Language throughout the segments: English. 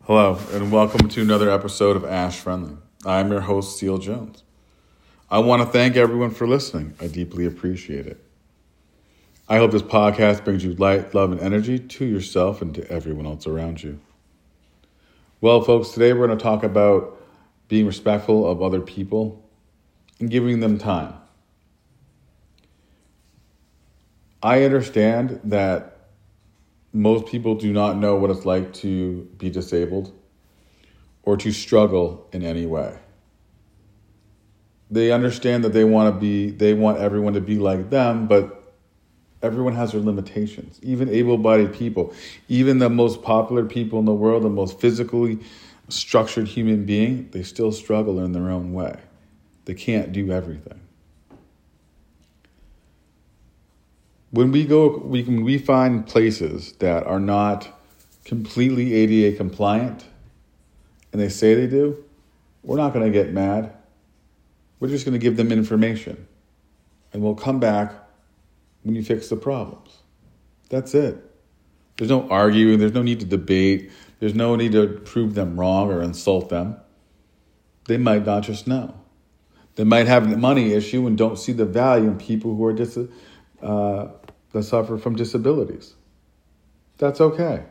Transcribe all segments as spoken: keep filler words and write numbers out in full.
Hello, and welcome to another episode of Ash Friendly. I'm your host, Seal Jones. I want to thank everyone for listening. I deeply appreciate it. I hope this podcast brings you light, love, and energy to yourself and to everyone else around you. Well, folks, today we're going to talk about being respectful of other people and giving them time. I understand that most people do not know what it's like to be disabled or to struggle in any way. They understand that they want to be, they want everyone to be like them, but everyone has their limitations. Even able-bodied people, even the most popular people in the world, the most physically structured human being, they still struggle in their own way. They can't do everything. When we go, we can we find places that are not completely A D A compliant, and they say they do, we're not going to get mad. We're just going to give them information, and we'll come back when you fix the problems. That's it. There's no arguing. There's no need to debate. There's no need to prove them wrong or insult them. They might not just know. They might have a money issue and don't see the value in people who are dis. Uh, that suffer from disabilities. That's okay.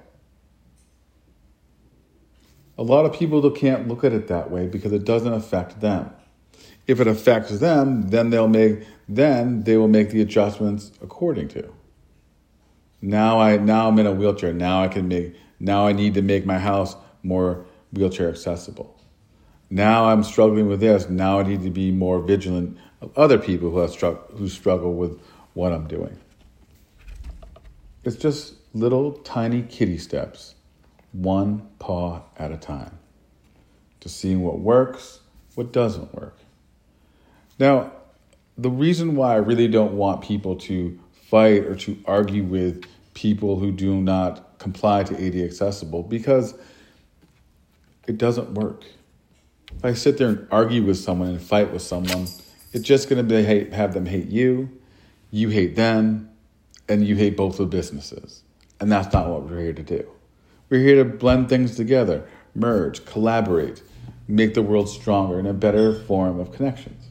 A lot of people can't look at it that way because it doesn't affect them. If it affects them, then they'll make then they will make the adjustments according to. Now I now I'm in a wheelchair. Now I can make now I need to make my house more wheelchair accessible. Now I'm struggling with this. Now I need to be more vigilant of other people who have struck who struggle with what I'm doing. It's just little tiny kitty steps, one paw at a time, to seeing what works, what doesn't work. Now, the reason why I really don't want people to fight or to argue with people who do not comply to A D A accessible, because it doesn't work. If I sit there and argue with someone and fight with someone, it's just going to be hate, have them hate you, you hate them, and you hate both the businesses. And that's not what we're here to do. We're here to blend things together, merge, collaborate, make the world stronger in a better form of connections.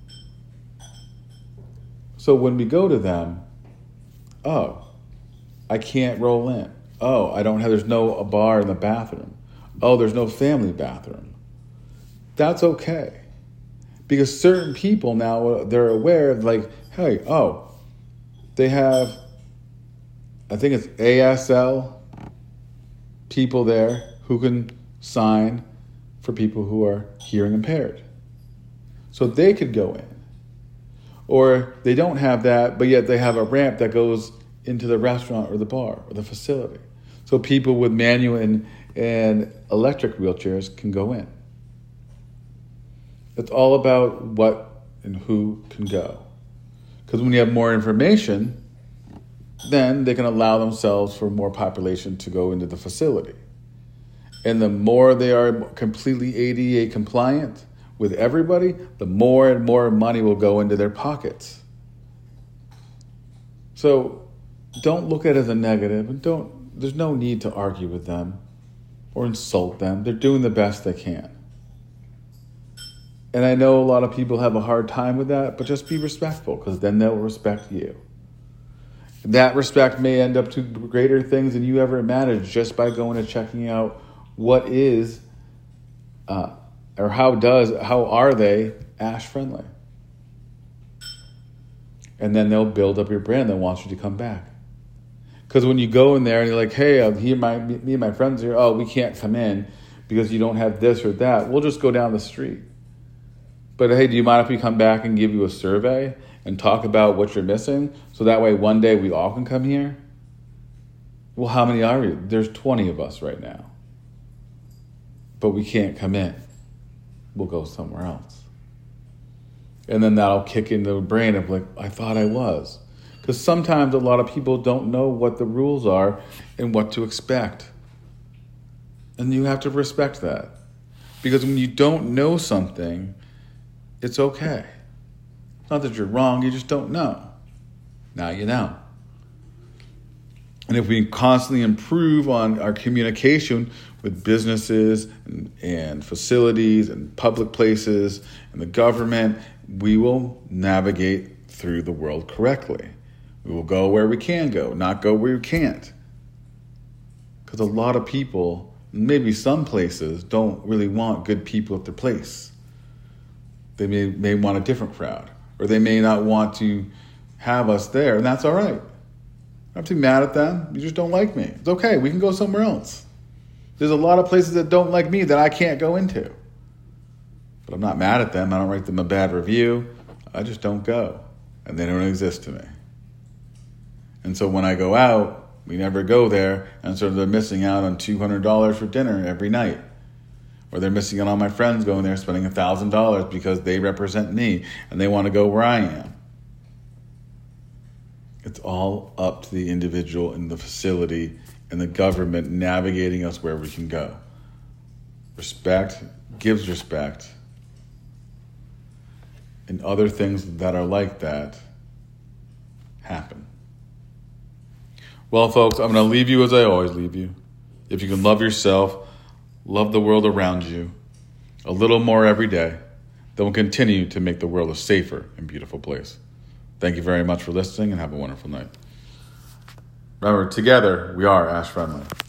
So when we go to them, oh, I can't roll in. Oh, I don't have, there's no a bar in the bathroom. Oh, there's no family bathroom. That's okay. Because certain people now, they're aware of like, hey, oh, they have, I think it's A S L people there who can sign for people who are hearing impaired. So they could go in. Or they don't have that, but yet they have a ramp that goes into the restaurant or the bar or the facility. So people with manual and, and electric wheelchairs can go in. It's all about what and who can go. Because when you have more information, then they can allow themselves for more population to go into the facility. And the more they are completely A D A compliant with everybody, the more and more money will go into their pockets. So don't look at it as a negative, and don't. There's no need to argue with them or insult them. They're doing the best they can. And I know a lot of people have a hard time with that, but just be respectful, because then they'll respect you. That respect may end up to greater things than you ever imagined just by going and checking out what is, uh, or how does, how are they Ash friendly? And then they'll build up your brand that wants you to come back. Because when you go in there and you're like, hey, I'm here, my, me and my friends here, oh, we can't come in because you don't have this or that. We'll just go down the street. But hey, do you mind if we come back and give you a survey and talk about what you're missing? So that way one day we all can come here? Well, how many are you? There's twenty of us right now. But we can't come in. We'll go somewhere else. And then that'll kick into the brain of like, I thought I was. Because sometimes a lot of people don't know what the rules are and what to expect. And you have to respect that. Because when you don't know something, it's okay. Not that you're wrong, you just don't know. Now you know. And if we constantly improve on our communication with businesses and, and facilities and public places and the government, we will navigate through the world correctly. We will go where we can go, not go where we can't. Because a lot of people, maybe some places, don't really want good people at their place. They may, may want a different crowd, or they may not want to have us there, and that's all right. I'm not too mad at them. You just don't like me. It's okay. We can go somewhere else. There's a lot of places that don't like me that I can't go into. But I'm not mad at them. I don't write them a bad review. I just don't go. And they don't exist to me. And so when I go out, we never go there, and so they're missing out on two hundred dollars for dinner every night. Or they're missing out on my friends going there spending one thousand dollars because they represent me and they want to go where I am. It's all up to the individual and the facility and the government navigating us where we can go. Respect gives respect. And other things that are like that happen. Well, folks, I'm going to leave you as I always leave you. If you can love yourself, love the world around you a little more every day, then we'll continue to make the world a safer and beautiful place. Thank you very much for listening and have a wonderful night. Remember, together we are Ash Friendly.